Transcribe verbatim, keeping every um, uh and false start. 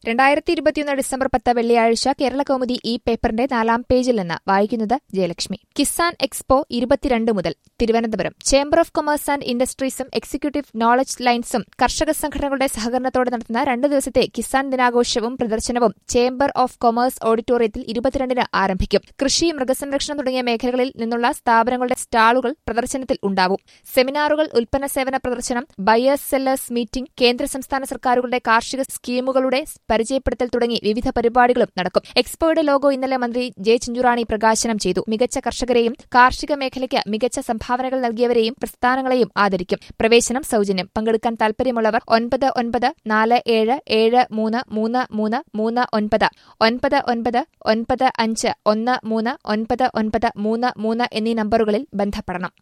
രണ്ടായിരത്തി ഇരുപത്തിയൊന്ന് ഡിസംബർ പത്ത് വെള്ളിയാഴ്ച കേരളകൗമുദി ഈ പേപ്പറിന്റെ നാലാം പേജിൽ നിന്ന് വായിക്കുന്നത് ജയലക്ഷ്മി. കിസാൻ എക്സ്പോ ഇരുപത്തിരണ്ട് മുതൽ Thiruvananthapuram. Chamber of commerce and ഇൻഡസ്ട്രീസും എക്സിക്യൂട്ടീവ് നോളജ് ലൈൻസും കർഷക സംഘടനകളുടെ സഹകരണത്തോടെ നടത്തുന്ന രണ്ട് ദിവസത്തെ കിസാൻ ദിനാഘോഷവും പ്രദർശനവും ചേംബർ ഓഫ് കൊമേഴ്സ് ഓഡിറ്റോറിയത്തിൽ ഇരുപത്തിരണ്ടിന് ആരംഭിക്കും. കൃഷി, മൃഗസംരക്ഷണം തുടങ്ങിയ മേഖലകളിൽ നിന്നുള്ള സ്ഥാപനങ്ങളുടെ സ്റ്റാളുകൾ പ്രദർശനത്തിൽ ഉണ്ടാവും. സെമിനാറുകൾ, ഉൽപ്പന്ന സേവന പ്രദർശനം, ബയേഴ്സ് സെല്ലേഴ്സ് മീറ്റിംഗ്, കേന്ദ്ര സംസ്ഥാന സർക്കാരുകളുടെ കാർഷിക സ്കീമുകളുടെ പരിചയപ്പെടുത്തൽ തുടങ്ങി വിവിധ പരിപാടികളും നടക്കും. എക്സ്പോയുടെ ലോഗോ ഇന്നലെ മന്ത്രി ജെ ചിഞ്ചുറാണി പ്രകാശനം ചെയ്തു. മികച്ച കർഷകരെയും കാർഷിക മേഖലയ്ക്ക് മികച്ച സംഭാവനകൾ നൽകിയവരെയും പ്രസ്ഥാനങ്ങളെയും ആദരിക്കും. പ്രവേശനം സൌജന്യം. പങ്കെടുക്കാൻ താൽപര്യമുള്ളവർ ഒൻപത് ഒൻപത് നാല് ഏഴ് ഏഴ് മൂന്ന് മൂന്ന് മൂന്ന് മൂന്ന് ഒൻപത് ഒൻപത് ഒൻപത് ഒൻപത് അഞ്ച് ഒന്ന് മൂന്ന് ഒൻപത് ഒൻപത് മൂന്ന് മൂന്ന് എന്നീ നമ്പറുകളിൽ ബന്ധപ്പെടണം.